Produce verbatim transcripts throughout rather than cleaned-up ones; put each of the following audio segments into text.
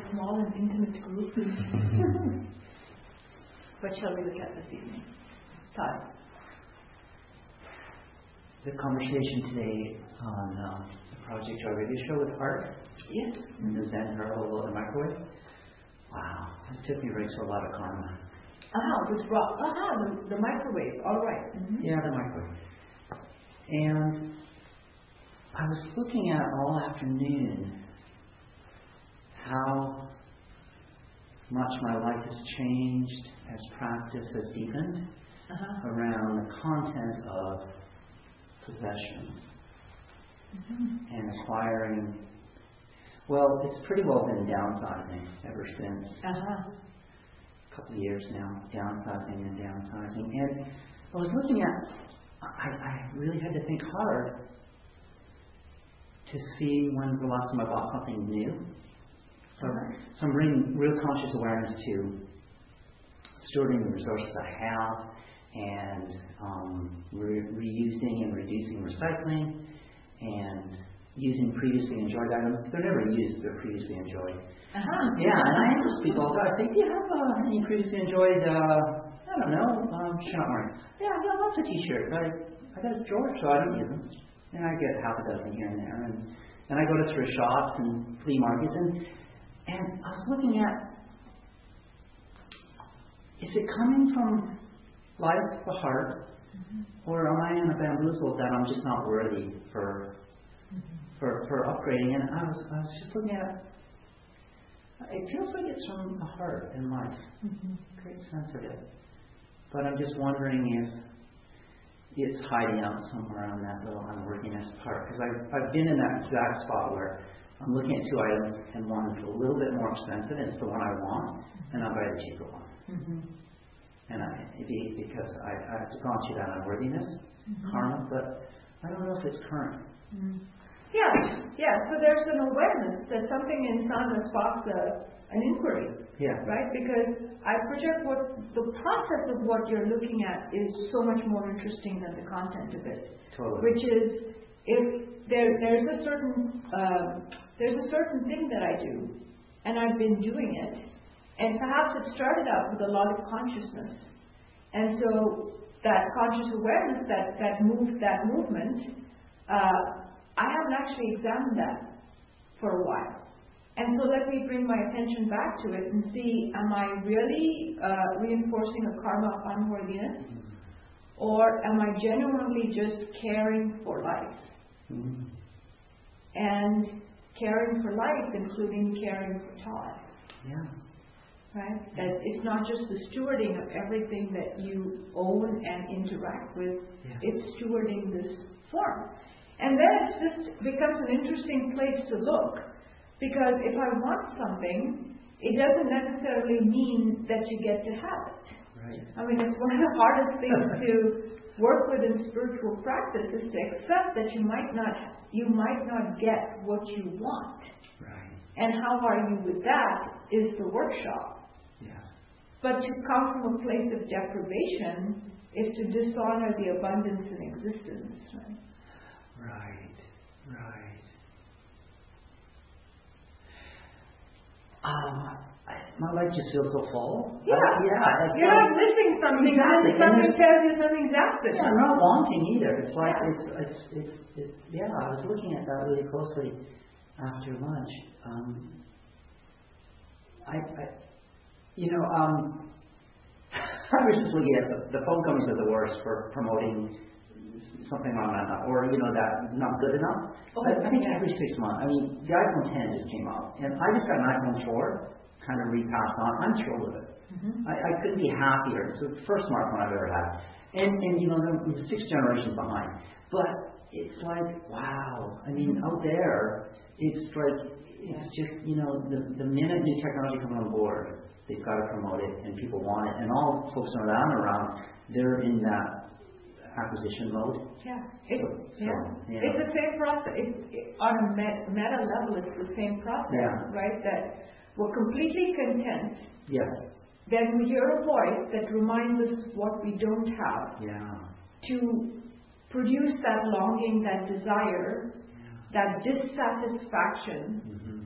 small and intimate group. What shall we look at this evening? Todd. The conversation today on uh, the Project Joy radio show with Art. Yes. And the Zen Herald of the Microwave. Wow, it took me right to a lot of karma. Ah, with rock. Ah, the, the microwave. All right. Mm-hmm. Yeah, the microwave. And I was looking at all afternoon how much my life has changed as practice has deepened uh-huh. around the content of possession mm-hmm. and acquiring. Well, it's pretty well been downsizing ever since. Uh-huh. A couple of years now, downsizing and downsizing. And I was looking at, I, I really had to think hard to see when the last time I bought something new. So, so I'm bringing real conscious awareness to stewarding the resources I have and um, re- reusing and reducing recycling and using previously enjoyed items. They're never used, they're previously enjoyed. Uh-huh. Yeah, and I ask people, I say, do you have uh, any previously enjoyed, uh, I don't know, um, you're not wearing. Yeah, I got lots of t-shirts. I, I got a drawer, so I don't use them. And I get half a dozen here and there. And then I go to thrift shops and flea markets. And, and I was looking at, is it coming from life, the heart, mm-hmm. or am I in a bamboozle that I'm just not worthy for mm-hmm. for, for upgrading? And I was, I was just looking at, it feels like it's from the heart and life. Mm-hmm. Great sense of it. But I'm just wondering if it's hiding out somewhere on that little unworthiness part. Because I've, I've been in that exact spot where I'm looking at two items and one is a little bit more expensive and it's the one I want, and I'll buy the cheaper one. Mm-hmm. And I, be, because I, I've gone through that unworthiness, mm-hmm. karma, but I don't know if it's current. Mm-hmm. Yeah, yeah. So there's an awareness that something inside us sparks a, an inquiry. Yeah. Right? Because I project what the process of what you're looking at is so much more interesting than the content of it. Totally. Which is, if there there's a certain uh, there's a certain thing that I do, and I've been doing it, and perhaps it started out with a lot of consciousness, and so that conscious awareness that that moved that movement. Uh, I haven't actually examined that for a while. And so let me bring my attention back to it and see, am I really uh, reinforcing a karma of unworthiness? Mm-hmm. Or am I genuinely just caring for life? Mm-hmm. And caring for life, including caring for Todd. Yeah. Right? That it's not just the stewarding of everything that you own and interact with, yeah. It's stewarding this form. And then it just becomes an interesting place to look, because if I want something, it doesn't necessarily mean that you get to have it. Right. I mean, it's one of the hardest things to work with in spiritual practice is to accept that you might not, you might not get what you want. Right. And how are you with that is the workshop. Yeah. But to come from a place of deprivation is to dishonor the abundance in existence. Right? Right, right. Um, I, my life just feels so full. Yeah, uh, yeah. You're not missing something. Exactly. Something tells you something's absent. Yeah, I'm not wanting either. It's like yeah. it's, it's it's it's yeah. I was looking at that really closely after lunch. Um, I, I, you know, um, I was just looking at the, the phone companies are the worst for promoting something on that, or you know that not good enough. Oh, I, I think yeah. every six months. I mean, the iPhone ten just came out, and I just got an iPhone four, kind of repassed on. I'm thrilled with it. Mm-hmm. I, I couldn't be happier. It's the first smartphone I've ever had, and and you know I'm six generations behind. But it's like wow. I mean, out there, it's like it's just you know the the minute new technology comes on board, they've got to promote it, and people want it, and all folks around around they're in that acquisition mode. Yeah, it's, so, yeah. So, yeah. It's the same process. It's, it, on a met, meta level, it's the same process, yeah. right? That we're completely content. Yes. Then we hear a voice that reminds us what we don't have. Yeah. To produce that longing, that desire, yeah. that dissatisfaction, mm-hmm.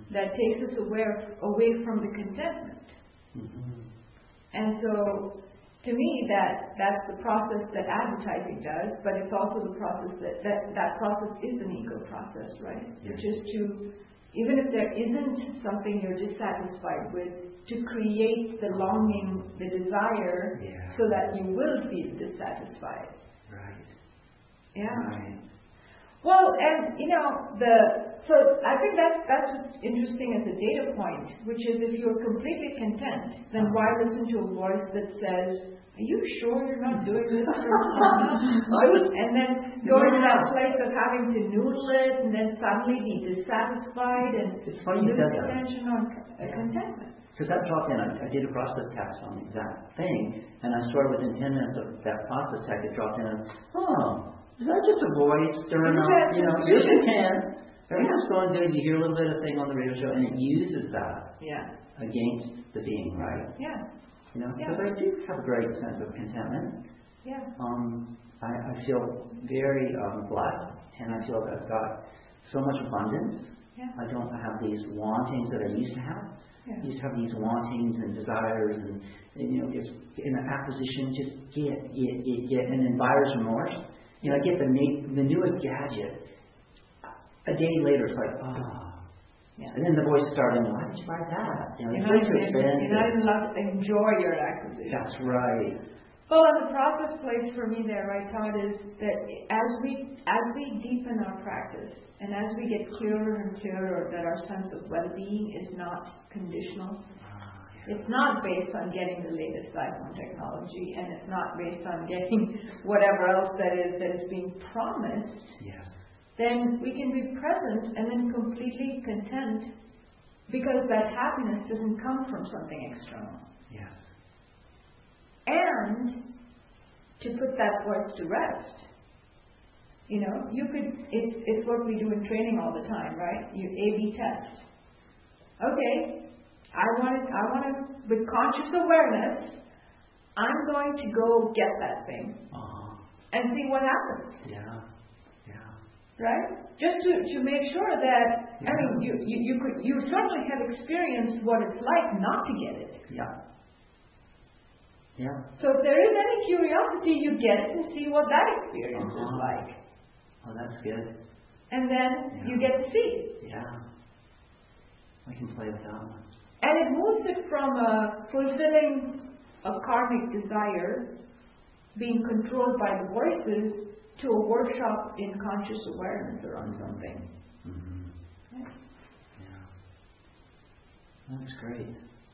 that takes us away, away from the contentment. Mm-hmm. And so, to me, that that's the process that advertising does, but it's also the process that that, that process is an ego process, right? Yeah. Which is to, even if there isn't something you're dissatisfied with, to create the longing, the desire, yeah. so that you will feel dissatisfied. Right. Yeah. Right. Well, and you know, the so I think that's that's what's interesting as a data point, which is if you're completely content, then why listen to a voice that says, "Are you sure you're not doing this for enough?" And then go yeah. into that place of having to noodle it, and then suddenly be dissatisfied and it's funny you lose said that. attention on uh, contentment. Because that dropped in, I, I did a process test on the exact thing, and I swear within ten minutes of that process test, it dropped in, and, oh, is that just a voice stirring up, you know, yes you can. Everything's going good, you hear a little bit of thing on the radio show, and it uses that Yeah. against the being, right? Yeah. You know, Yeah. because I do have a great sense of contentment. Yeah. Um, I, I feel very um, blessed, and I feel that I've got so much abundance. Yeah. I don't have these wantings that I used to have. Yeah. I used to have these wantings and desires, and, and you know, just in an acquisition, just get, get, get, get, and then buyer's remorse. You know, I get the na- the newest gadget. A day later, it's like, oh. Yeah. And then the voice started, why did you buy that? You know, You're it's not, way too even, expensive. you're not even allowed to enjoy your acquisition. That's right. Well, and the process place for me there, right, Todd, is that as we as we deepen our practice and as we get clearer and clearer that our sense of well-being is not conditional, it's not based on getting the latest iPhone technology, and it's not based on getting whatever else that is that is being promised. Yes. Then we can be present and then completely content, because that happiness doesn't come from something external. Yes. And to put that voice to rest, you know, you could. It's it's what we do in training all the time, right? You A B test. Okay. I want to, I want to, with conscious awareness, I'm going to go get that thing Uh-huh. and see what happens. Yeah. Yeah. Right? Just to, to make sure that, Yeah. I mean, you, you, you could, you certainly have experienced what it's like not to get it. Yeah. Yeah. So if there is any curiosity, you get it and see what that experience Uh-huh. is like. Oh, that's good. And then Yeah. you get to see. Yeah. I can play with that one. And it moves it from a fulfilling a karmic desire, being controlled by the voices, to a workshop in conscious awareness around something. Mm-hmm. Right? Yeah. That's great.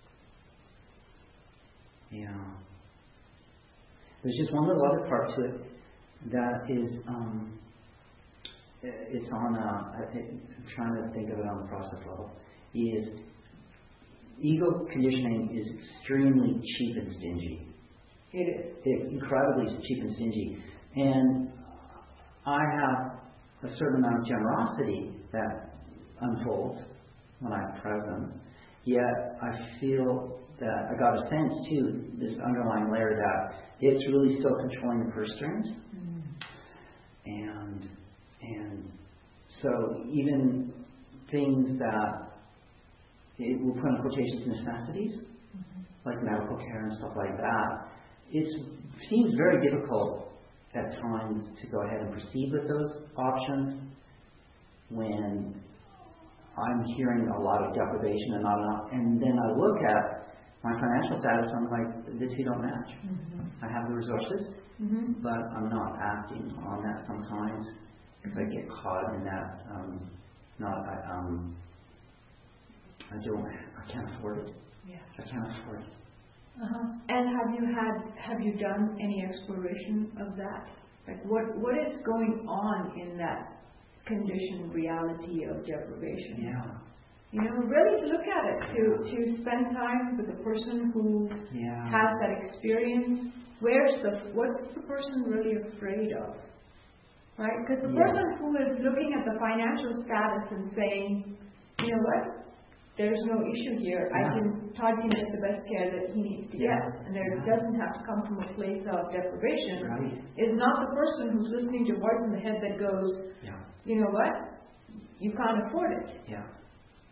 Yeah. There's just one little other part to it that is, um, it's on, uh, I think, I'm trying to think of it on the process level, is ego conditioning is extremely cheap and stingy. It is. It's incredibly cheap and stingy. And I have a certain amount of generosity that unfolds when I'm present, yet I feel that I got a sense too, this underlying layer, that it's really still controlling the purse strings. Mm. And and so even things that it will put in quotations necessities, mm-hmm. like medical care and stuff like that, it seems very difficult at times to go ahead and proceed with those options when I'm hearing a lot of deprivation and not enough. And then I look at my financial status, I'm like, the two don't match. Mm-hmm. I have the resources, mm-hmm. but I'm not acting on that sometimes because I get caught in that. Um, not I, um, I don't. I can't afford it. Yeah. I can't afford it. Uh-huh. And have you had? Have you done any exploration of that? Like, what what is going on in that conditioned reality of deprivation? Yeah. You know, really to look at it, to to spend time with the person who yeah. has that experience. Where's the what's the person really afraid of? Right? Because the yeah. person who is looking at the financial status and saying, you know what, there's no issue here. Yeah. I can Todd can get the best care that he needs to yeah. get, and there yeah. doesn't have to come from a place of deprivation. Right. Is not the person who's listening to a voice in the head that goes, yeah. you know what, you can't afford it. Yeah.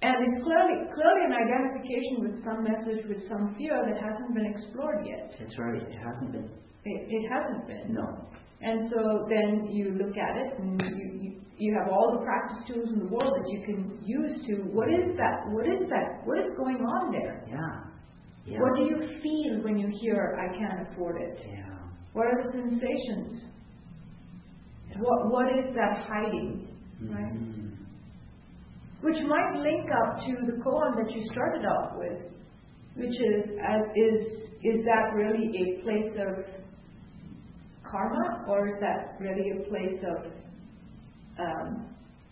And it's clearly, clearly an identification with some message, with some fear that hasn't been explored yet. That's right. It hasn't been. It, it hasn't been. No. And so then you look at it, and you, you you have all the practice tools in the world that you can use to, what is that? What is that? What is going on there? Yeah. Yeah. What do you feel when you hear, I can't afford it? Yeah. What are the sensations? What What is that hiding? Mm-hmm. Right? Which might link up to the koan that you started off with, which is, as is, is that really a place of karma, or is that really a place of um,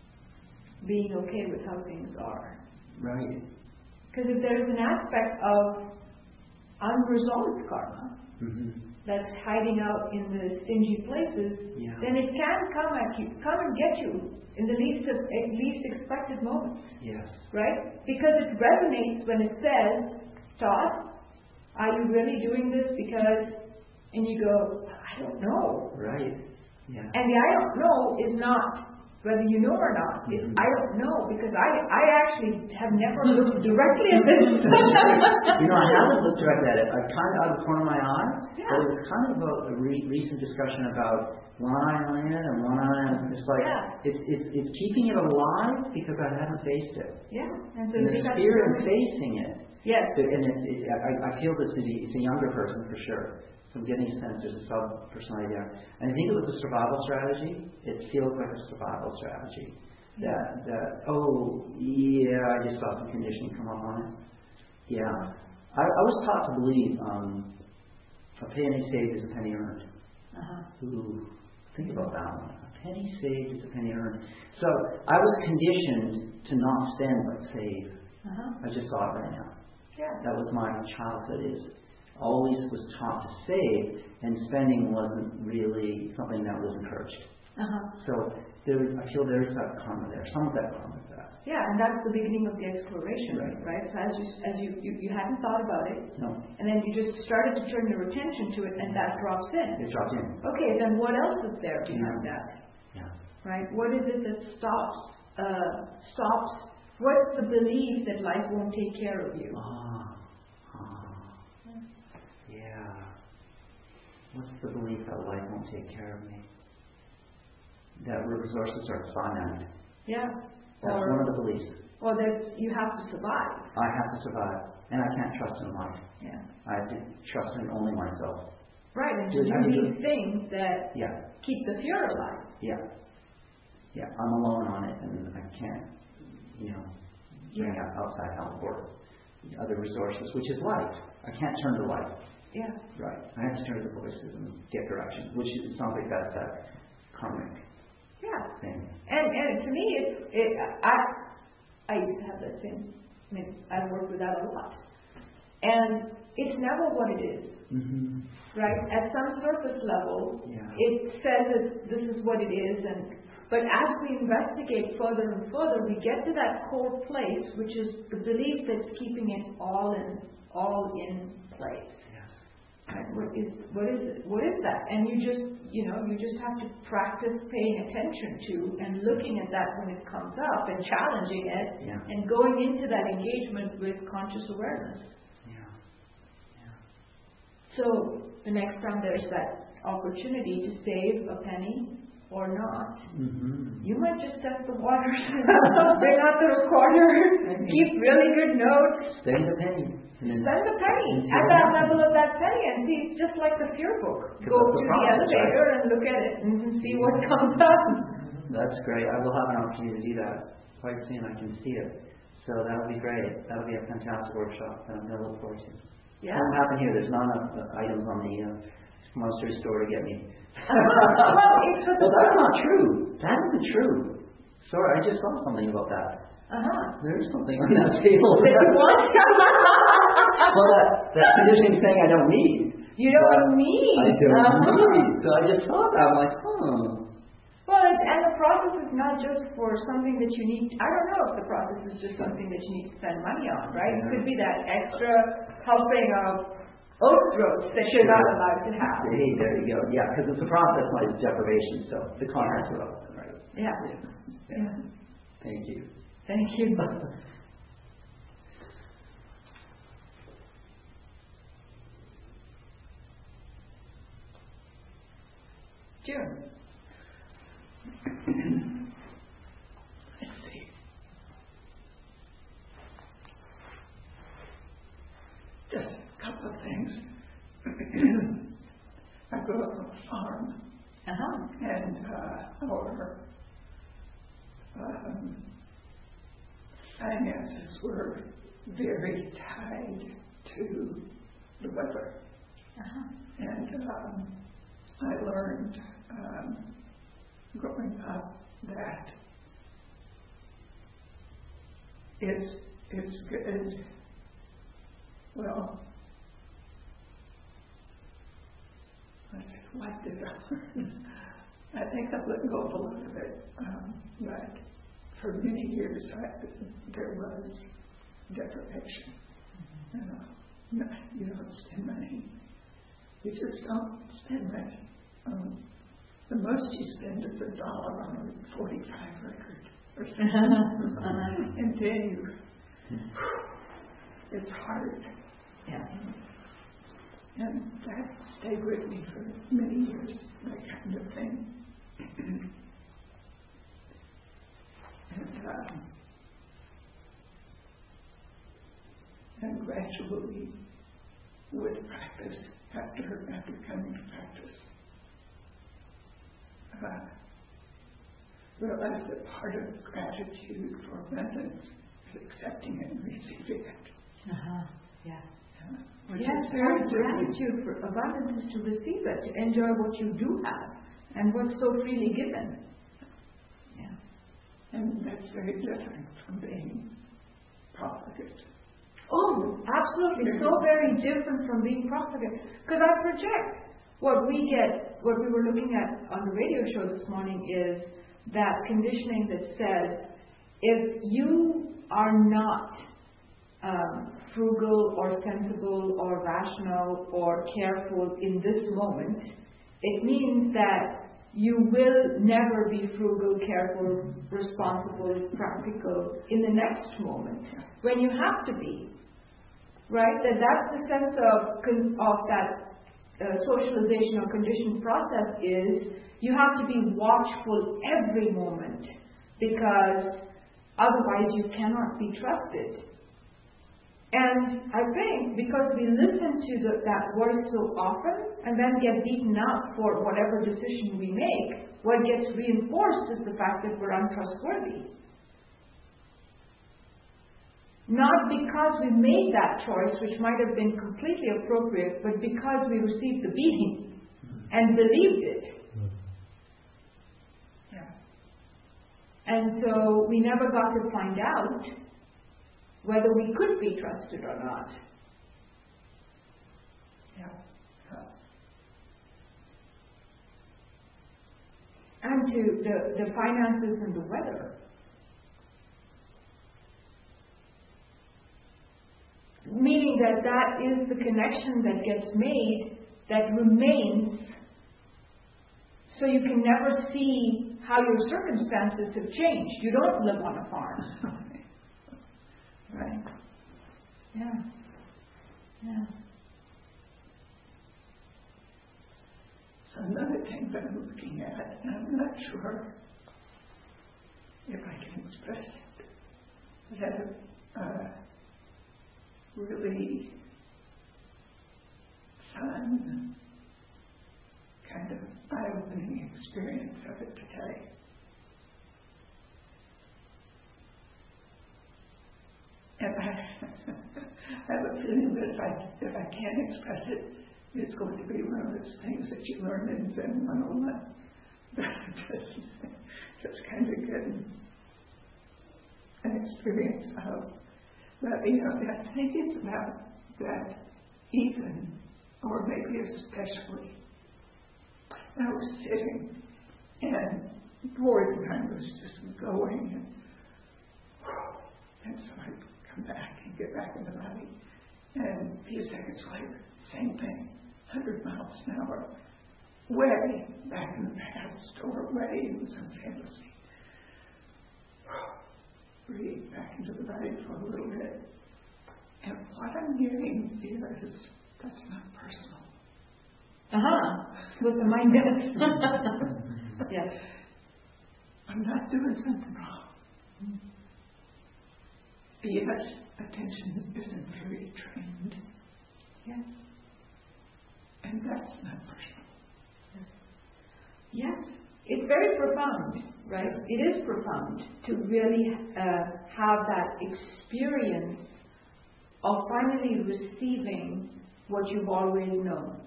being okay with how things are? Right. Because if there's an aspect of unresolved karma, mm-hmm. that's hiding out in the stingy places, yeah. then it can come at you, come and get you in the least of, least expected moments. Yes. Right? Because it resonates when it says, Todd, are you really doing this because, and you go, I don't know. Right. Yeah. And the I don't know is not whether you know or not. It's mm-hmm. I don't know, because I I actually have never looked directly at this. You know, I haven't looked directly at it. I've kind of out of the corner of my eye. Yeah. But it was kind of a, a re- recent discussion about one eye on it and one eye on. It's like Yeah. it's it's it's keeping it alive because I haven't faced it. Yeah. And so And you the have spirit to- of facing it. Yes. And it, it, I, I feel that it's a, it's a younger person for sure. So I'm getting a sense there's a sub-personality there. And I think it was a survival strategy. It feels like a survival strategy. That, that oh, yeah, I just saw some conditioning come up on it. Yeah. I, I was taught to believe um, a penny saved is a penny earned. Uh-huh. Ooh, think about that one. A penny saved is a penny earned. So I was conditioned to not spend but save. Uh-huh. I just saw it right now. Yeah. That was my childhood. Is always was taught to save, and spending wasn't really something that was encouraged. Uh-huh. So there, I feel there's that karma there. Some of that karma is there. Yeah, and that's the beginning of the exploration, Right. right? So as you as you, you you hadn't thought about it, No, and then you just started to turn your attention to it, and that drops in. it dropped in. Okay, then what else is there behind Yeah. that? Yeah. Right? What is it that stops uh, stops? What's the belief that life won't take care of you? Ah. Ah. Yeah. What's the belief that life won't take care of me? That resources are finite. Yeah. That's or, one of the beliefs. Or that you have to survive. I have to survive, and I can't trust in life. Yeah. I have to trust in only myself. Right, and to Just- I do mean, these things that Yeah. keep the fear alive. Yeah. Yeah. I'm alone on it, and I can't, you know, bring Yeah. out outside help or other resources, which is life. I can't turn to life. Yeah. Right. I have to turn to the voices and get direction, which is, sounds like that's that karmic Yeah. thing. And and to me, it's it. I I used to have that same. I mean, I work with that a lot, and it's never what it is, Mm-hmm. right? At some surface level, Yeah. it says that this is what it is, and but as we investigate further and further, we get to that core place, which is the belief that's keeping it all in all in place. Right? What is what is it? What is that? And you just you know you just have to practice paying attention to and looking at that when it comes up and challenging it Yeah. and going into that engagement with conscious awareness. Yeah. Yeah. So the next time there's that opportunity to save a penny or not, Mm-hmm. you might just test the waters, bring out the recorder, keep really good notes. Spend a penny. And then Spend the penny And see at what that happens. level of that penny and see, it's just like the fear book. Because Go that's to the the process, elevator right? and look at it and see what comes up. That's great. I will have an opportunity to do that quite soon. I can see it. So that'll be great. That'll be a fantastic workshop that I'm going to look forward to. Yeah. What happened here? There's not enough uh, items on the uh, monster store to get me. Well, it's the well, that's not true. That isn't true. Sorry, I just saw something about that. Uh-huh. There's something on that table. That you want? Well, that, that conditioning thing I don't need. You don't But need. I don't Uh-huh. need. So I just saw that. I'm like, hmm. Well, and and the process is not just for something that you need. I don't know if the process is just something that you need to spend money on, right? It could be that extra helping of oat groats that you're not allowed to have. Hey, there you go. Yeah, because it's a process, not it's deprivation. So the context is relevant, right? Yeah. Yeah. Yeah. Thank you. Thank you. June. Let's see. Just a couple of things. I grew up on a farm, Uh-huh. and uh, our um, finances were very tied to the weather. Uh-huh. And um, I learned um, growing up that it's, it's good, well, let's see, what did I learn? I think I've let go of a lot of it, um, but for many years I, there was deprivation. You know, no, you don't spend money. You just don't spend money. Um, the most you spend is a dollar on a forty-five record or something. And then you, it's hard. Yeah. And that stayed with me for many years, that kind of thing. and, um, and gradually, with practice, after after coming to practice, uh, realized that part of gratitude for abundance is accepting it and receiving it. Uh-huh. Yeah. Uh, which Yes, is very part of different. gratitude for abundance is to receive it, to enjoy what you do have and what's so freely given. Yeah. And that's very different from being profligate. Oh, absolutely. So very different from being profligate. Because I project what we get, what we were looking at on the radio show this morning is that conditioning that says if you are not um, frugal or sensible or rational or careful in this moment, it means that you will never be frugal, careful, responsible, practical in the next moment when you have to be. Right? That that's the sense of, of that uh, socialization or conditioned process is you have to be watchful every moment because otherwise you cannot be trusted. And I think because we listen to the, that voice so often and then get beaten up for whatever decision we make, what gets reinforced is the fact that we're untrustworthy. Not because we made that choice, which might have been completely appropriate, but because we received the beating and believed it. Yeah. And so we never got to find out whether we could be trusted or not. Yeah. Uh, And to the, the finances and the weather. Meaning that that is the connection that gets made that remains, so you can never see how your circumstances have changed. You don't live on a farm. Right? Yeah. Yeah. So another thing that I'm looking at, and I'm not sure if I can express it, but I had a uh, really fun, kind of eye-opening experience of it today. And I, I have a feeling that if I, if I can't express it, it's going to be one of those things that you learn in Zen one oh one. just, just kind of getting an experience of. But, you know, I think it's about that even, or maybe especially. I was sitting, and boy, the time was just going, and, and so I'd come back and get back in the body. And a few seconds later, same thing, one hundred miles an hour, way back in the past, or way in some fantasy. Breathe back into the body for a little bit. And what I'm hearing here is that's not personal. Uh-huh. what the mind does. Yes. I'm not doing something wrong. Yes, attention isn't very trained. Yes. And that's not personal. Yes. It's very profound, right? It is profound to really uh, have that experience of finally receiving what you've always known.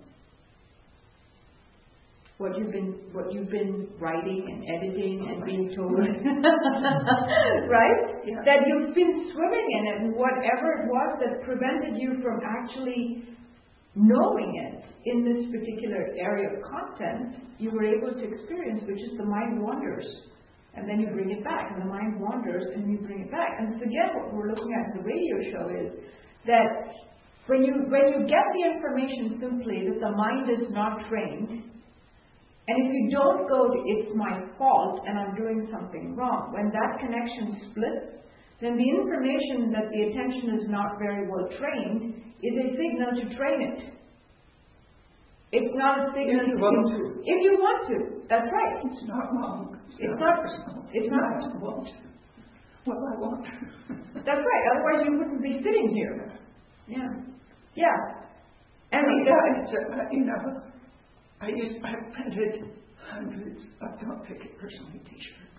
What you've been, what you've been writing and editing and being told, right? Yeah. That you've been swimming in it, and whatever it was that prevented you from actually knowing it in this particular area of content, you were able to experience, which is the mind wanders, and then you bring it back, and the mind wanders, and you bring it back. And so again, what we're looking at in the radio show is that when you when you get the information simply that the mind is not trained. And if you don't go to it's my fault and I'm doing something wrong, when that connection splits, then the information that the attention is not very well trained is a signal to train it. It's not a signal if you to, want to. If you want to, that's right. It's not wrong. It's, it's not, not personal. It's not. I want. Well, I want. That's right. Otherwise, you wouldn't be sitting here. Yeah. Yeah. And I the, uh, you know. I used, I printed hundreds of Don't Take It Personally t-shirts.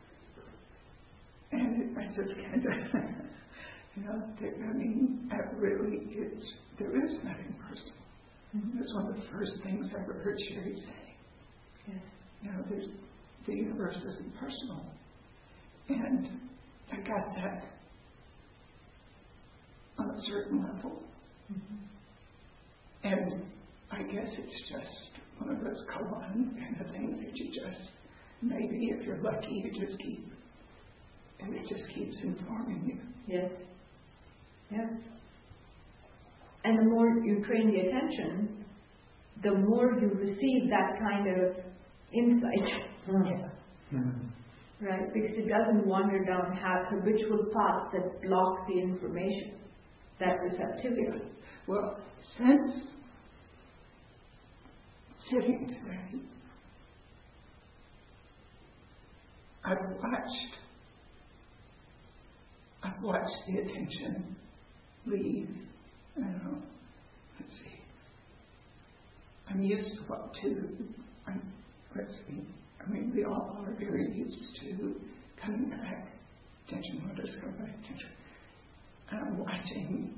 And it, I just kind of, you know, I mean, that really is, there is nothing personal. Mm-hmm. It's one of the first things I ever heard Sherry say. Yes. You know, there's, the universe isn't personal. And I got that on a certain level. Mm-hmm. And I guess it's just one of those koan kind of things that you just, maybe if you're lucky, you just keep, and it just keeps informing you. Yes. Yes. And the more you train the attention, the more you receive that kind of insight. Yeah. Mm-hmm. Right? Because it doesn't wander down habitual paths that block the information, that receptivity. Well, since sitting today, I've watched, I've watched the attention leave. I don't know, let's see. I'm used to what to, I'm, let's see. I mean, we all are very used to coming back. Attention, let us come back, attention. And I'm watching,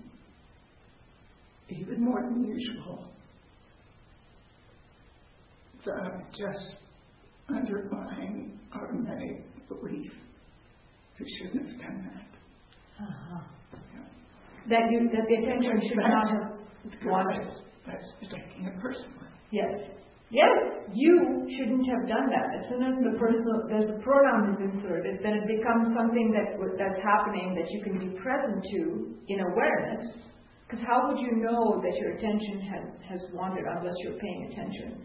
even more than usual, the just underlying automatic belief who shouldn't have done that. Uh-huh. Yeah. That you that the attention should not have wanted. That's taking it personally. Yes. Yes, you shouldn't have done that. As soon as the personal there's a pronoun is inserted, then it becomes something that that's happening that you can be present to in awareness. Because how would you know that your attention has, has wandered unless you're paying attention?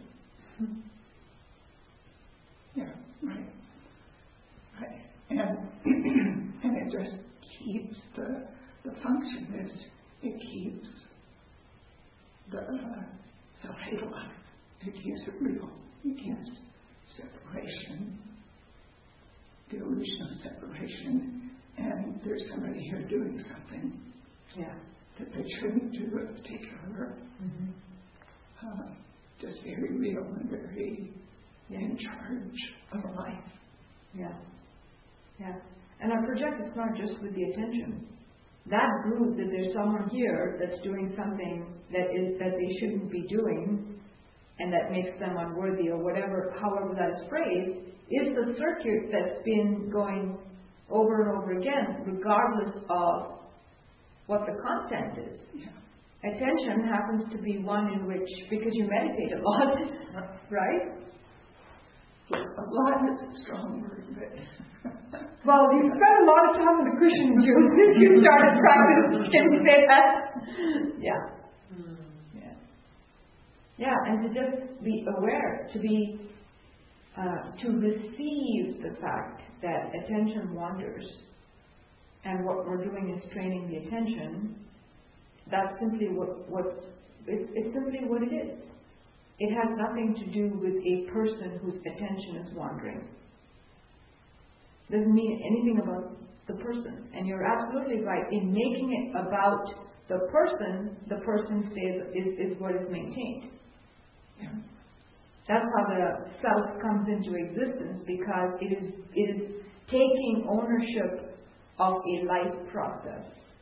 Yeah, right. Right. And and it just keeps the the function is it keeps the uh, self-hate alive. It keeps it real. It keeps separation, the illusion of separation, and there's somebody here doing something. Yeah. That they shouldn't do a particular, mm-hmm. uh, just very real and very yeah. in charge of life. Yeah. Yeah. And I project it's not just with the attention. That group, that there's someone here that's doing something that is that they shouldn't be doing and that makes them unworthy or whatever, however that is phrased, is the circuit that's been going over and over again, regardless of what the content is. Yeah. Attention happens to be one in which, because you meditate a lot, right? A lot is a strong word, but well, you spent a lot of time on the cushion, June, since you started practicing. Can you say that? Yeah. Mm. Yeah. Yeah, and to just be aware, to be, uh, to receive the fact that attention wanders, and what we're doing is training the attention. That's simply what, what it's, it's simply what it is. It has nothing to do with a person whose attention is wandering. Doesn't mean anything about the person. And you're absolutely right. In making it about the person, the person stays is, is what is maintained. Yeah. That's how the self comes into existence, because it is it is taking ownership of a life process.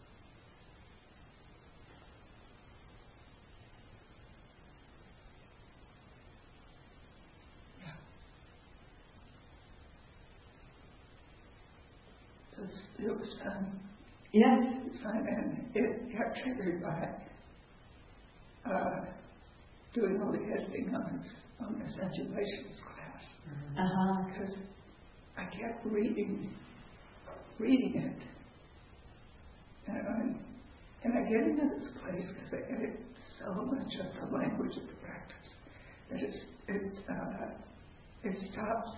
So it was fun. Yes. It was fun, and it got triggered by uh, doing all the editing on this, on this Essentialations class. Uh-huh. Because I kept reading, reading it. And, I'm, and I get into this place because I edit so much of the language of the practice that it's, it, uh, it stops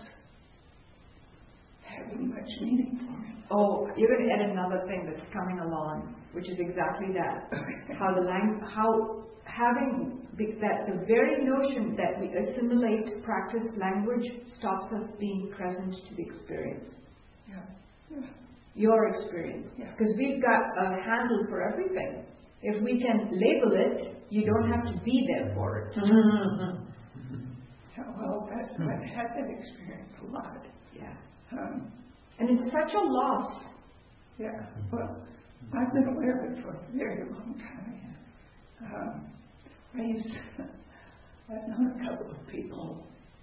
having much meaning for me. Oh, you're going to add another thing that's coming along, which is exactly that. How the lang- how having that the very notion that we assimilate practice language stops us being present to the experience. Yeah. Yeah. Your experience. Yeah. Because we've got a handle for everything. If we can label it, you don't have to be there for it. Yeah, well, that, I've had that experience a lot. Yeah. Um, And it's such a loss. yeah, well, I've been aware of it for a very long time. Um, I used to, I've known a couple of people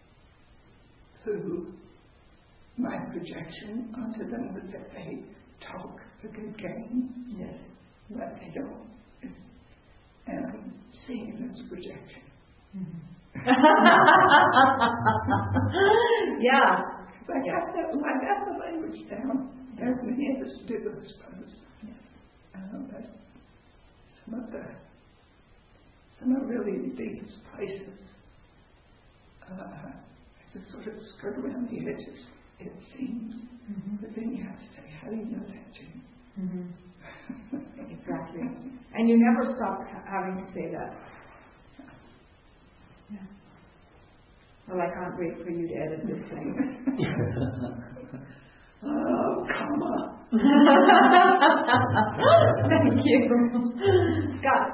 who my projection onto them was that they talk a good game. Yes. But they don't. And I'm seeing it as a projection. Mm-hmm. Yeah. I got that, I got the language down, as many of us do, I suppose. Um, but some of the, some of the really deepest places, uh, I just sort of skirt around the edges, it seems. Mm-hmm. But then you have to say, how do you know that, Jim? Mm-hmm. Exactly. And you never stop ha- having to say that. Yeah. Well, I can't wait for you to edit this thing. Oh, come on. Thank you. Scott.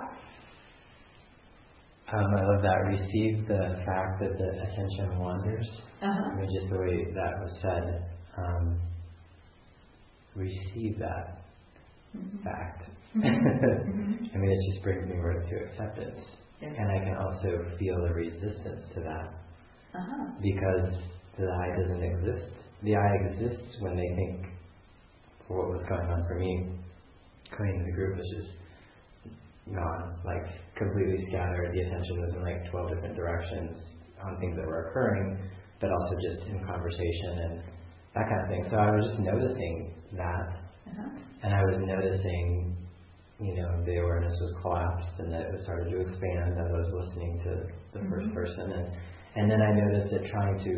Um, I love that. Receive the fact that the attention wanders. Uh-huh. I mean, just the way that was said. Um, receive that Mm-hmm. fact. Mm-hmm. I mean, it just brings me right to acceptance. Yes. And I can also feel the resistance to that. Uh-huh. Because the I doesn't exist. The I exists when they think, for what was going on for me, coming to the group was just gone, like completely scattered. The attention was in like twelve different directions on things that were occurring, but also just in conversation and that kind of thing. So I was just noticing that, Uh-huh. and I was noticing, you know, the awareness was collapsed and that it was started to expand as I was listening to the mm-hmm. first person, and and then I noticed it trying to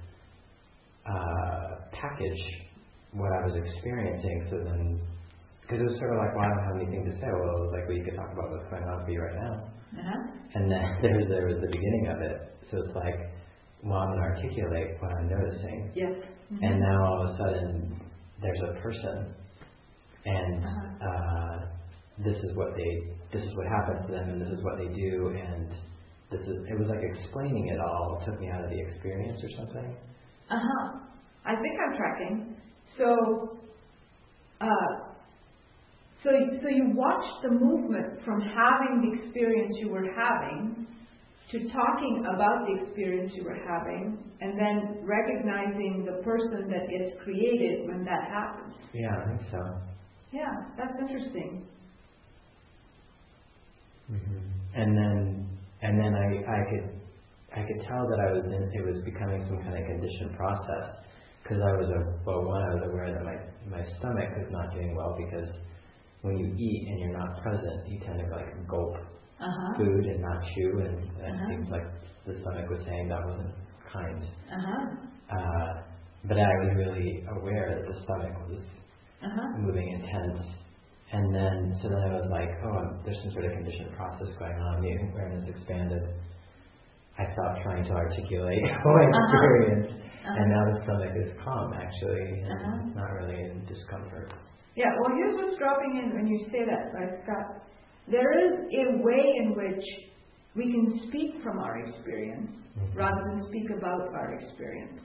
uh, package what I was experiencing. So then, because it was sort of like, well, I don't have anything to say. Well, it was like, well, you could talk about what's going on for you right now. Uh-huh. And then there, there was the beginning of it. So it's like, well, I'm going to articulate what I'm noticing. Yes. Mm-hmm. And now all of a sudden, there's a person, and uh-huh. uh, this is what they, this is what happens to them, and this is what they do, and this is. It was like explaining it all. It took me out of the experience or something. Uh huh. I think I'm tracking. So, uh, so, so you watched the movement from having the experience you were having to talking about the experience you were having, and then recognizing the person that gets created when that happens. Yeah, I think so. Yeah, that's interesting. Mm-hmm. And then, and then I, I could, I could tell that I was in. It was becoming some kind of conditioned process. Because I was, a, well, one, I was aware that my, my stomach was not doing well, because when you eat and you're not present, you tend to like gulp uh-huh. food and not chew, and, and uh-huh. it seems like the stomach was saying that wasn't kind. Uh-huh. Uh, but I was really aware that the stomach was uh-huh. moving intense. And then, so then I was like, oh, there's some sort of conditioned process going on. The awareness expanded. I stopped trying to articulate my Uh-huh. experience, Uh-huh. and now the stomach is calm actually, and Uh-huh. it's not really in discomfort. Yeah, well, here's what's dropping in when you say that, right, Scott? There is a way in which we can speak from our experience Mm-hmm. rather than speak about our experience.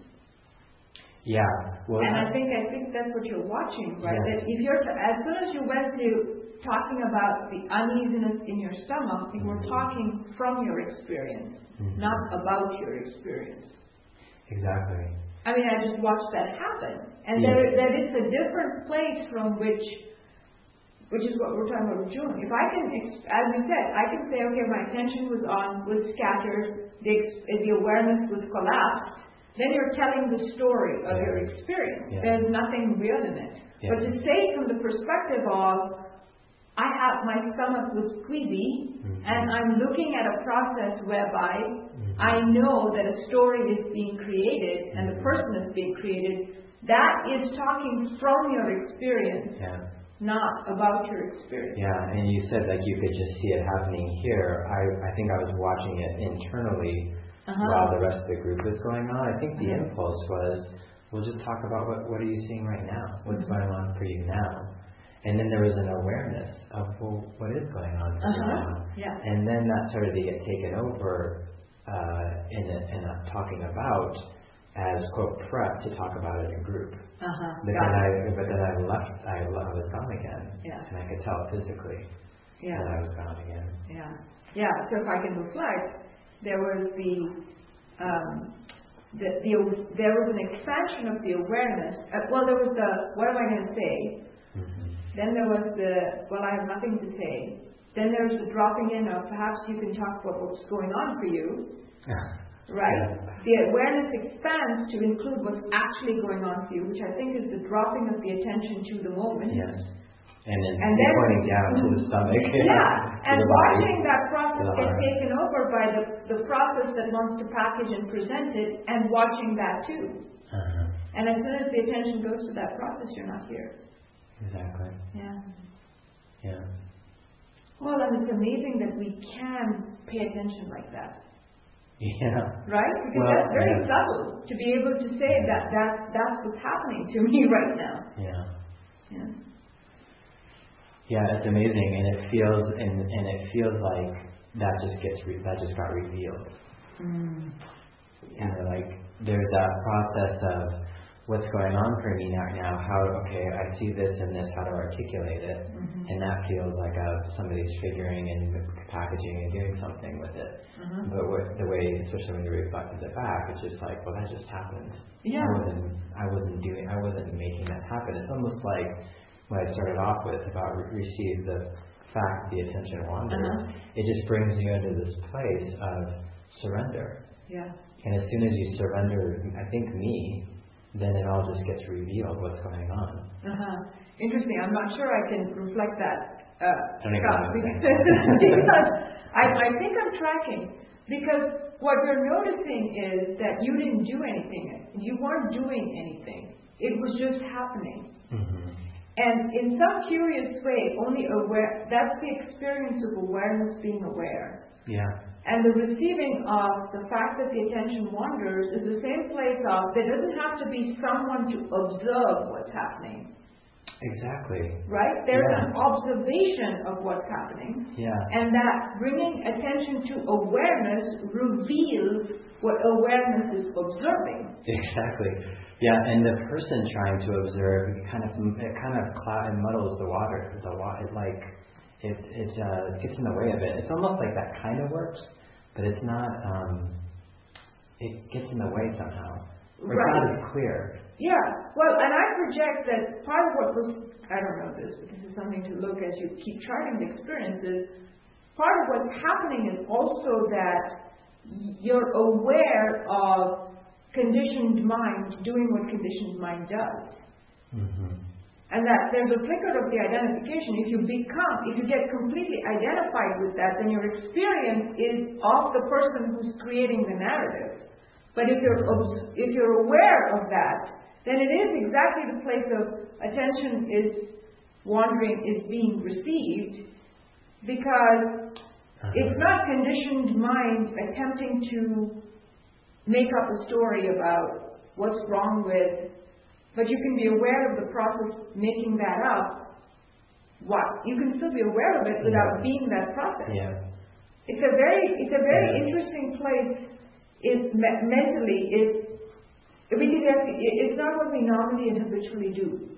Yeah, well, And I I- think I think that's what you're watching, right? Yeah. That if you're as soon as you went to talking about the uneasiness in your stomach, you were Mhm. talking from your experience, Mhm. not about your experience. exactly. I mean, I just watched that happen, and Yeah. there that is a different place from which, which is what we're talking about with June. If I can, ex- as you said, I can say, okay, my attention was on, was scattered, the ex- the awareness was collapsed. Then you're telling the story of Yeah. your experience. Yeah. There's nothing real in it. Yeah. But to say from the perspective of, I have my stomach was squeezy, Mhm. and I'm looking at a process whereby Mhm. I know that a story is being created and the Mhm. person is being created. That is talking from your experience, Yeah. not about your experience. Yeah, and you said like you could just see it happening here. I, I think I was watching it internally Uh-huh. while the rest of the group was going on. I think the Uh-huh. impulse was, we'll just talk about what, what are you seeing right now? What's Mhm. going on for you now? And then there was an awareness of, well, what is going on for you Uh-huh. now? Yeah. And then that started to get taken over uh, in, a, in a talking about as, quote, prep to talk about it in group. Uh-huh. But Got then it. I, but then I left, I, I was gone again. Yeah. And I could tell physically Yeah. that I was gone again. Yeah. Yeah. So if I can reflect, there was the um, the, the there was an expansion of the awareness. Uh, well, there was the what am I going to say? Mm-hmm. Then there was the well, I have nothing to say. Then there was the dropping in of perhaps you can talk about what's going on for you, right? Yeah. The awareness expands to include what's actually going on for you, which I think is the dropping of the attention to the moment. Yes. And then, And then pointing down to the stomach. Yeah, to and the body. watching that process To the get heart. taken over by the, the process that wants to package and present it, and watching that too. Uh-huh. And as soon as the attention goes to that process, you're not here. Exactly. Yeah. Yeah. Well, and it's amazing that we can pay attention like that, Yeah. right? Because Well, that's very yeah. subtle to be able to say that, that that's what's happening to me right now. Yeah. Yeah. Yeah, it's amazing, and it feels, and and it feels like that just gets re- that just got revealed. Mm. You know, like there's that process of what's going on for me now. Now, how okay, I see this and this, how to articulate it, Mhm. and that feels like a, somebody's figuring and packaging and doing something with it. Mhm. But what, the way, especially when you reflected it back, it's just like, well, that just happened. Yeah. I wasn't, I wasn't doing, I wasn't making that happen. It's almost like what I started off with about re- receive the fact the attention wanders. Uh-huh. It just brings you into this place of surrender. Yeah. And as soon as you surrender, I think me, then it all just gets revealed what's going on. Uh-huh. Interesting. I'm not sure I can reflect that, uh, Don't even Scott, know because, that. because I, I think I'm tracking. Because what you're noticing is that you didn't do anything. You weren't doing anything. It was just happening. Mm-hmm. And in some curious way, only aware, that's the experience of awareness being aware. Yeah. And the receiving of the fact that the attention wanders is the same place of, there doesn't have to be someone to observe what's happening. Exactly. Right? There's Yeah. an observation of what's happening. Yeah. And that bringing attention to awareness reveals what awareness is observing. Exactly. Yeah, and the person trying to observe it kind of it kind of cloud and muddles the water. The water, it like it it uh, gets in the way of it. It's almost like that kind of works, but it's not. Um, it gets in the way somehow. Where Right. God is clear. Yeah, well, and I project that part of what was, I don't know this, but this is something to look as you keep charting the experiences. Part of what's happening is also that you're aware of conditioned mind doing what conditioned mind does. Mm-hmm. And that there's a flicker of the identification. If you become, if you get completely identified with that, then your experience is of the person who's creating the narrative. But if you're obs- if you're aware of that, then it is exactly the place of attention is wandering, is being received, because Uh-huh. It's not conditioned mind attempting to make up a story about what's wrong with, but you can be aware of the process making that up. What? You can still be aware of it without Yeah. being that process. Yeah. It's a very, it's a very Yeah. interesting place. Is me- mentally, it because it's not what we normally and habitually do.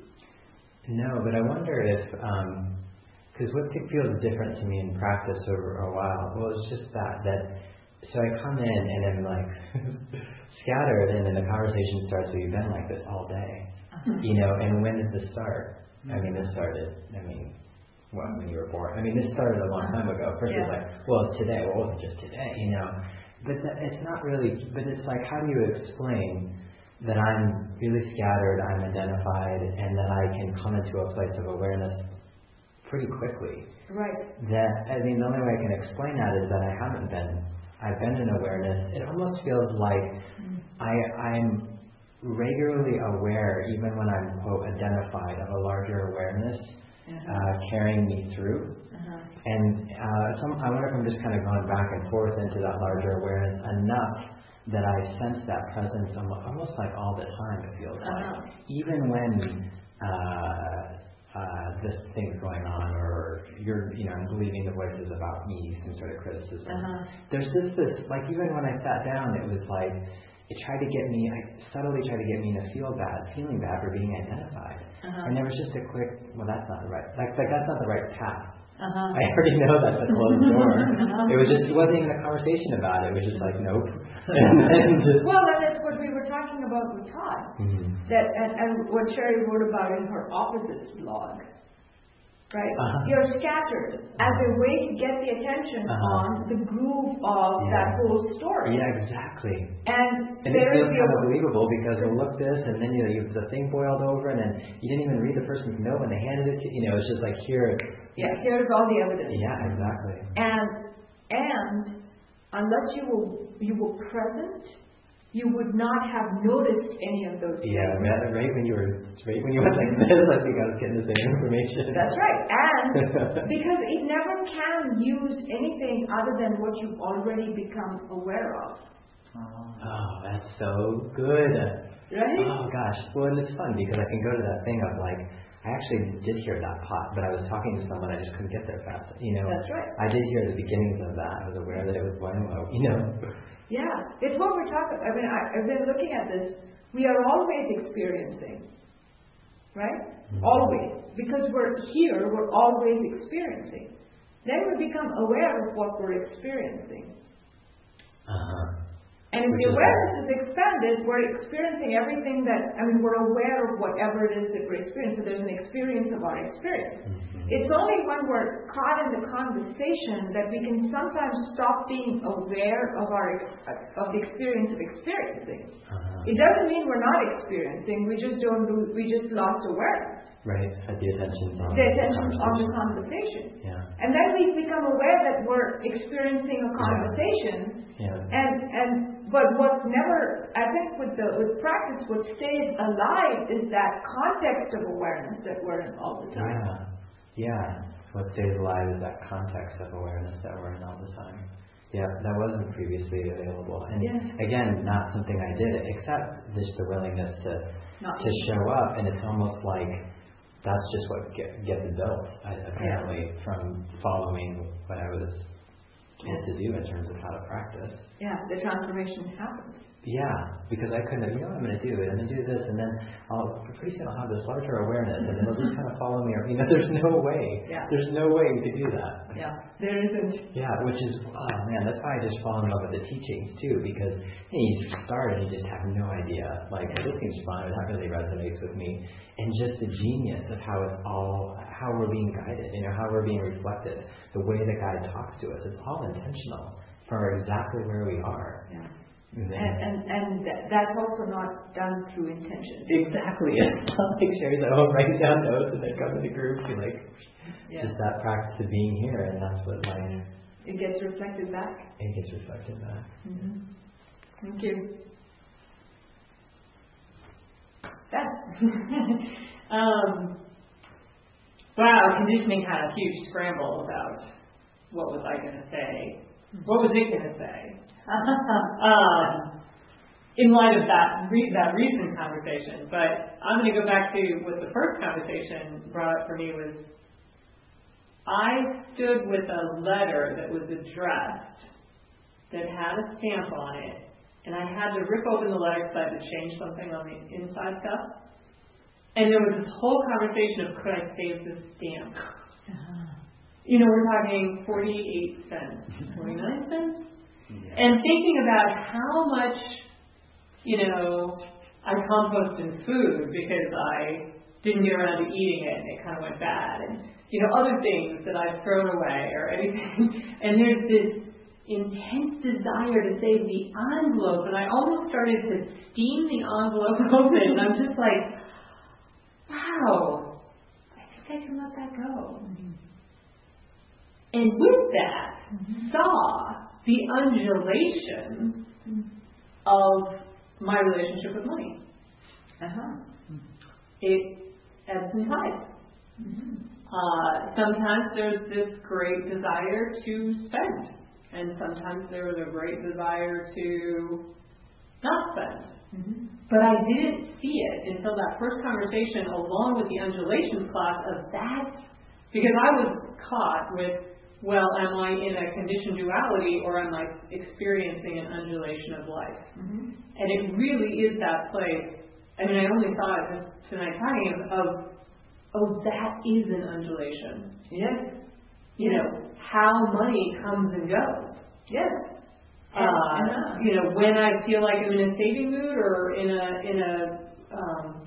No, but I wonder if, because what feels different to me in practice over a while, well, it's just that, that, so I come in and I'm like scattered, and then the conversation starts, so you've been like this all day, you know, and when did this start? I mean, this started, I mean, what, when you were born? I mean, this started a long time ago. First Yeah. it's like, well, it's today. Well, it wasn't just today, you know. But that, it's not really, but it's like, how do you explain that I'm really scattered, I'm identified, and that I can come into a place of awareness pretty quickly? Right. That, I mean, the only way I can explain that is that I haven't been. I've been in awareness. It almost feels like Mm. I, I'm regularly aware, even when I'm, quote, identified, of a larger awareness Uh-huh. uh, carrying me through. Uh-huh. And uh, some, I wonder if I'm just kind of going back and forth into that larger awareness enough that I sense that presence almo- almost like all the time, it feels Uh-huh. like. Even when uh, uh, this thing's going on, or you're, you know, I'm believing the voices about me, some sort of criticism. Uh-huh. There's just this, like even when I sat down, it was like, it tried to get me, I subtly tried to get me to feel bad, feeling bad for being identified. Uh-huh. And there was just a quick, well, that's not the right, like, like that's not the right path. Uh-huh. I already know that's a closed door. Uh-huh. It was just, it wasn't even a conversation about it. It was just like, nope. And then just, Well, and that's what we were talking about with Todd. Mhm. That and, and what Sherry wrote about in her opposites blog. Right? Uh-huh. You're scattered as a way to get the attention Uh-huh. on the groove of Yeah. that whole story. Yeah, exactly. And, And it there is feels the kind of believable because well, look this, and then you know, you, the thing boiled over, and then you didn't even read the person's note when they handed it to you. You know, it's just like here. yeah, here's all the evidence. Yeah, exactly. And and unless you were you were present, you would not have noticed any of those things. Yeah, right, right when you were, right when you went like this, I think I was getting the same information. That's right. And because it never can use anything other than what you've already become aware of. Oh, that's so good. Right? Oh gosh. Well, and it's fun because I can go to that thing of like, I actually did hear that pot, but I was talking to someone, I just couldn't get there fast. You know, That's right. I did hear the beginnings of that. I was aware that it was one low. You know. Yeah. It's what we're talking I mean, I, I've been looking at this. We are always experiencing. Right? Mhm. Always. Because we're here, we're always experiencing. Then we become aware of what we're experiencing. Uh huh. And if Which the is awareness is expanded, we're experiencing everything that, I mean, we're aware of whatever it is that we're experiencing. So there's an experience of our experience. Mhm. It's only when we're caught in the conversation that we can sometimes stop being aware of our ex- of the experience of experiencing. Uh-huh. It doesn't mean we're not experiencing. We just don't. do- We just lost awareness. Right. Had the attention on The attention on the conversation. conversation. Yeah. And then we become aware that we're experiencing a conversation. Yeah. And and but what's never, I think with the with practice, what stays alive is that context of awareness that we're in all the time. Yeah. Yeah. What stays alive is that context of awareness that we're in all the time. Yeah, that wasn't previously available. And Yeah. again, not something I did, except just the willingness to Not to show up. And it's almost like that's just what get, gets built, I, apparently, from following what I was told to do in terms of how to practice. Yeah, the transformation happens. Yeah, because I couldn't have, you know what I'm going to do? I'm going to do this, and then I'll, pretty soon I'll have this larger awareness, and then it'll just kind of follow me. You know, there's no way. Yeah. There's no way to do that. Yeah, there isn't. Yeah, which is, oh man, that's why I just fall in love with the teachings too, because hey, you start and you just have no idea. Like, this seems fun, or that really resonates with me. And just the genius of how it's all, how we're being guided, you know, how we're being reflected, the way the guide talks to us, it's all intentional for exactly where we are. Yeah. And then- And, and, and th- that's also not done through intention. Exactly. It's not like Sherry's at home writing down notes and then come to the group and like, Yeah. just that practice of being here, and that's what like, It gets reflected back. it gets reflected back. Mm-hmm. Thank you. That. um, wow, conditioning had a huge scramble about what was I going to say? What was it going to say? um, in light of that re- that recent conversation. But I'm going to go back to what the first conversation brought up for me was, I stood with a letter that was addressed that had a stamp on it, and I had to rip open the letter because I had to change something on the inside stuff. And there was this whole conversation of, could I save this stamp? Uh-huh. You know, we're talking forty-eight cents, forty-nine cents? Yeah. And thinking about how much, you know, I compost in food because I didn't get around to eating it and it kind of went bad. And, you know, other things that I've thrown away or anything. And there's this intense desire to save the envelope. And I almost started to steam the envelope open. And I'm just like, wow, I think I can let that go. Mm-hmm. And with that, mm-hmm. saw the undulation mm-hmm. of my relationship with money. Uh-huh. It ebbs and flows. Mm-hmm. Uh, sometimes there's this great desire to spend, and sometimes there was a great desire to not spend. Mm-hmm. But I didn't see it until that first conversation, along with the undulations class of that, because I was caught with, well, am I in a conditioned duality or am I experiencing an undulation of life? Mm-hmm. And it really is that place. I mean, I only thought it just tonight talking of, of, oh, that is an undulation. Yes. You know, how money comes and goes. Yes. Uh, uh, you know, when I feel like I'm in a saving mood or in a in a um,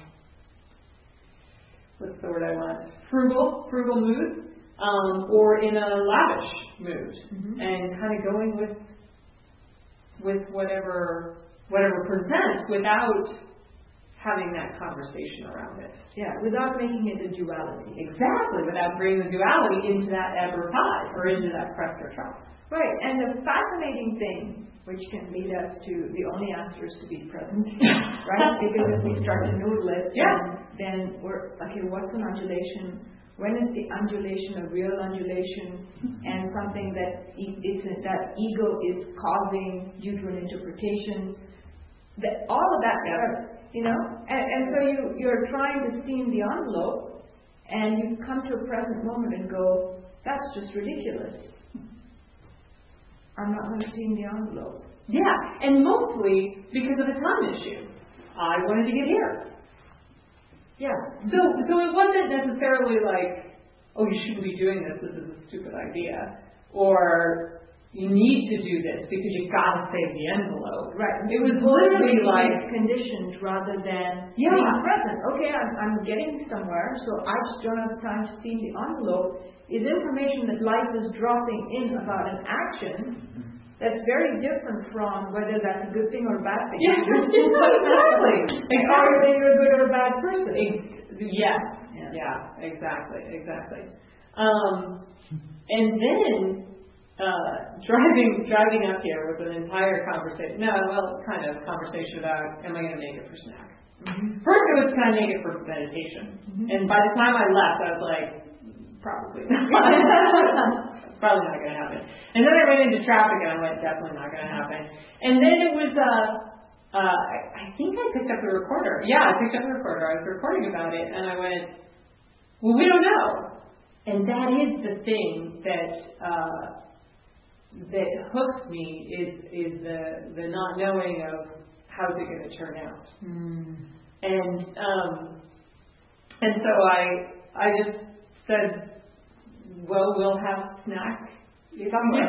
what's the word I want? Frugal, frugal mood, um, or in a lavish mood, mm-hmm. and kind of going with with whatever whatever presents without having that conversation around it. Yeah, without making it a duality. Exactly, without bringing the duality into that ebb or tide or into that crest or trough. Right, and the fascinating thing, which can lead us to the only answer is to be present, right? Because if we start to noodle it, yeah. then, then we're, okay, what's an undulation? When is the undulation a real undulation and something that e- it's, that ego is causing due to an interpretation? That all of that matters, you know? And, and so you, you're trying to steam the envelope, and you come to a present moment and go, that's just ridiculous. I'm not going to steam the envelope. Yeah, and mostly because of the time issue. I wanted to get here. Yeah. So, so it wasn't necessarily like, oh, you shouldn't be doing this. This is a stupid idea, or you need to do this because you've got to save the envelope. Right. It was literally like conditioned rather than yeah. being present. Okay, I'm, I'm getting somewhere, so I just don't have time to steam the envelope. Is information that life is dropping in about an action that's very different from whether that's a good thing or a bad thing. Yeah, exactly. Like, are you a good or a bad person? Yeah, yeah, yeah, exactly, exactly. Um, and then uh, driving driving up here was an entire conversation. No, well, kind of conversation about, am I going to make it for snack? Mm-hmm. First, it was kind of make it for meditation, mm-hmm. and by the time I left, I was like, probably not. Probably not going to happen. And then I ran into traffic and I went, definitely not going to happen. And then it was, uh, uh, I, I think I picked up the recorder. Yeah, I picked up the recorder. I was recording about it and I went, well, we don't know. And that is the thing that, uh, that hooks me is, is the, the not knowing of how's it going to turn out. Mm. And, um, and so I, I just said, well, we'll have snack somewhere.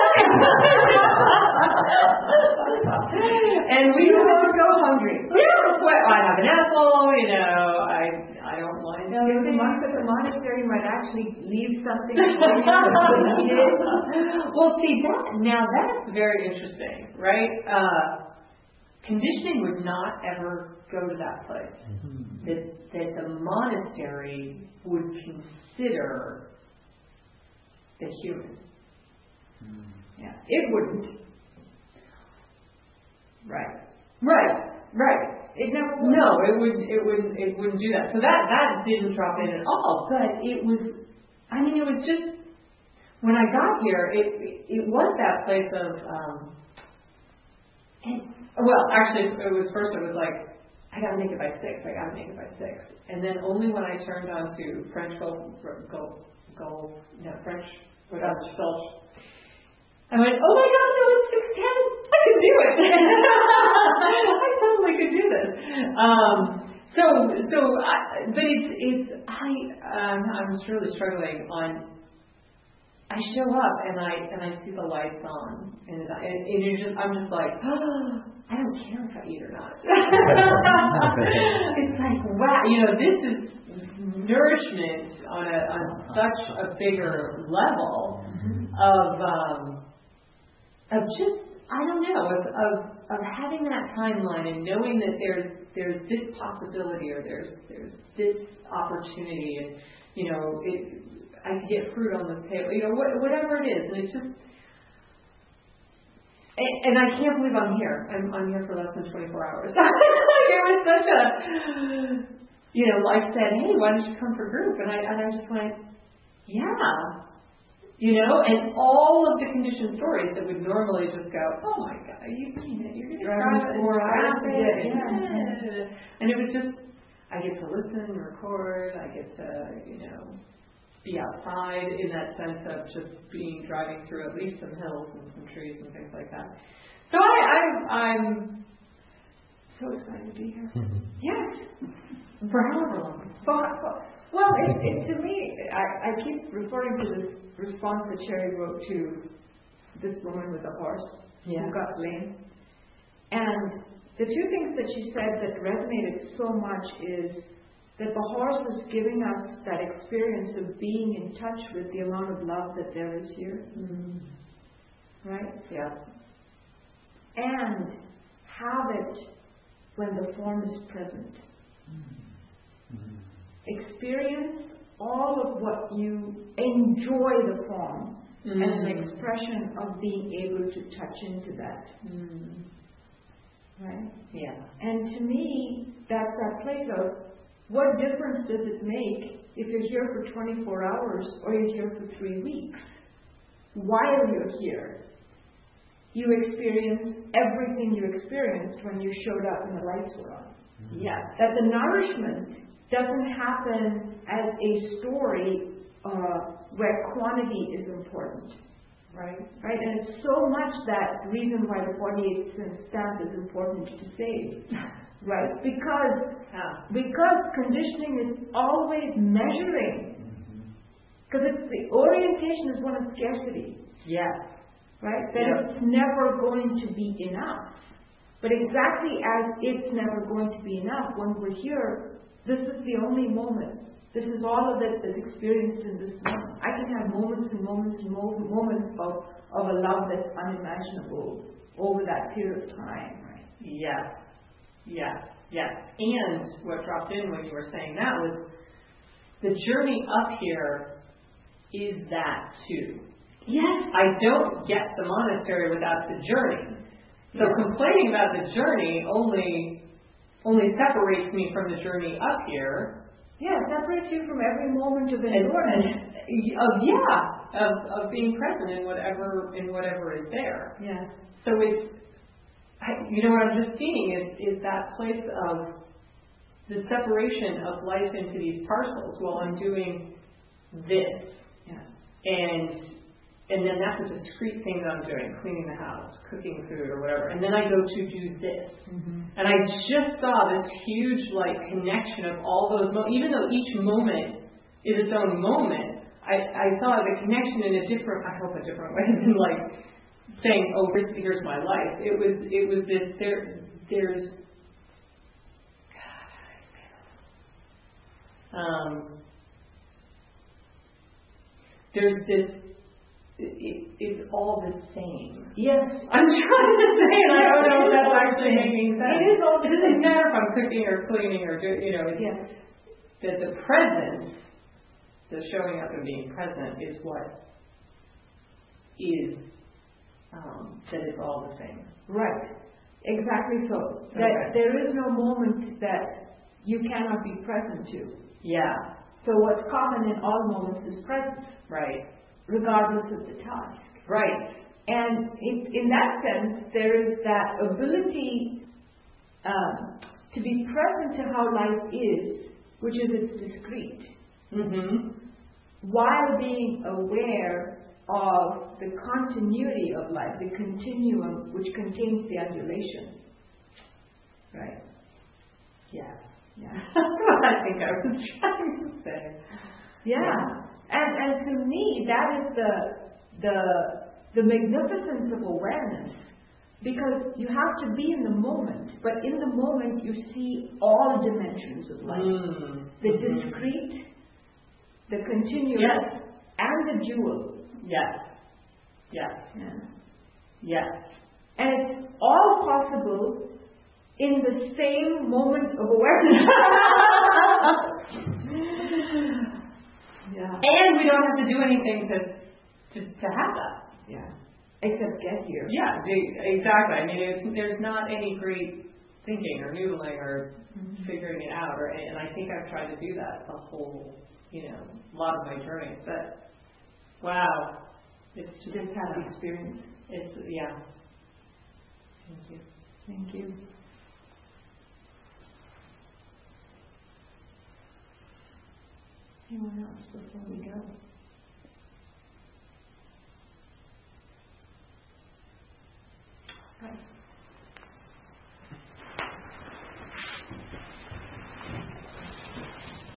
And we will go hungry. Yeah, well, I have an apple, you know, I I don't mind. No, the monk at the monastery might actually leave something for you to Well, see, that, now that's very interesting, right? Uh, conditioning would not ever go to that place. Mm-hmm. That, that the monastery would consider the human. Mm. Yeah, it wouldn't. Right. Right. Right. It never would. No, it wouldn't. It wouldn't. It wouldn't do that. So that that didn't drop in at all. But it was. I mean, it was just. when I got here, it it was that place of, um, and, well, actually, it was first. It was like, I gotta make it by six. I gotta make it by six. And then only when I turned on to French Gulf, Gulf, Gulf, no, French, whatever, Gulf, I went, oh my God, no, it's six ten. I can do it. I totally could do this. Um, so, so, I, but it's, it's, I, um, I'm just really struggling on. I show up and I and I see the lights on, and, and, and you're just, I'm just like, oh, I don't care if I eat or not. It's like, wow, you know, this is nourishment on a on such a bigger level of um, of just, I don't know, of, of of having that timeline and knowing that there's there's this possibility or there's there's this opportunity, and you know it. I could get fruit on the table, you know, whatever it is, and it's just, and, and I can't believe I'm here. I'm I'm here for less than twenty-four hours. It was such a, you know, life said, hey, why don't you come for group? And I and I just went, yeah, you know, and all of the conditioned stories that would normally just go, oh my God, you you're going to drive four hours a day, yeah. And it was just, I get to listen, record, I get to, you know. Be outside in that sense of just being driving through at least some hills and some trees and things like that. So I, I I'm so excited to be here. Mm-hmm. Yes, for however long. But, well, it, it, to me, I, I keep referring to this response that Sherry wrote to this woman with the horse Yeah. who got lame. And the two things that she said that resonated so much is that the horse is giving us that experience of being in touch with the amount of love that there is here. Mm-hmm. Right? Yeah. And have it when the form is present. Mm-hmm. Experience all of what you enjoy the form Mm-hmm. as an expression of being able to touch into that. Mm-hmm. Right? Yeah. And to me, that's that place of what difference does it make if you're here for twenty-four hours or you're here for three weeks? While you're here, you experience everything you experienced when you showed up and the lights were on. Mm-hmm. Yeah, that the nourishment doesn't happen as a story uh, where quantity is important. Right? Right? And it's so much that reason why the forty-eight cent stamp is important to save. Right? Because Yeah. because conditioning is always measuring. Because it's the orientation is one of scarcity. Yes. Right? That Yeah. it's never going to be enough. But exactly as it's never going to be enough, when we're here, this is the only moment. This is all of it that's experienced in this moment. I can have moments and moments and mo- moments of, of a love that's unimaginable over that period of time. Right? Yes. Yes. Yes. And what dropped in when you were saying that was the journey up here is that too. Yes. I don't get the monastery without the journey. So Yeah. complaining about the journey only only separates me from the journey up here. Yeah, it separates you from every moment of And, endurance. and of yeah, of, of being present in whatever in whatever is there. Yeah. So it's, I, you know, what I'm just seeing is is that place of the separation of life into these parcels while I'm doing this, Yeah. and and then that's a discrete thing that I'm doing, cleaning the house, cooking food or whatever, and then I go to do this, Mm-hmm. and I just saw this huge like connection of all those, mo- even though each moment is its own moment, I, I saw the connection in a different, I hope a different way than like saying, oh, here's, here's my life. It was, it was this, there, there's, um, there's this, it, it's all the same. Yes. I'm trying to say it, I don't know if that's actually making sense. It is all the It doesn't same. matter if I'm cooking or cleaning or, do, you know, it's, Yeah. that the presence, the showing up and being present is what is, um, that is all the same. Right. Exactly so. Okay. That there is no moment that you cannot be present to. Yeah, So what's common in all moments is presence. right. regardless of the task. Right. And in, in that sense, there is that ability um, to be present to how life is, which is it's discrete, Mm-hmm. while being aware of the continuity of life, the continuum which contains the undulation. Right? Yes. Yeah. I think I was trying to say. Yeah. Yeah. And and to me that is the the the magnificence of awareness. Because you have to be in the moment, but in the moment you see all dimensions of life. Mm. The discrete, the continuous, Yes. and the dual. Yes. Yes. Yeah. Yes. And it's all possible in the same moment of awareness. Yeah. And we don't have to do anything to to, to have that. Yeah. Except get here. Yeah, the- exactly. I mean, it's, there's not any great thinking or noodling or Mhm. figuring it out, or and I think I've tried to do that the whole, you know, lot of my journey. But wow, it's just, Just have the experience. it's yeah. Thank you. Thank you. Anyone else before we go?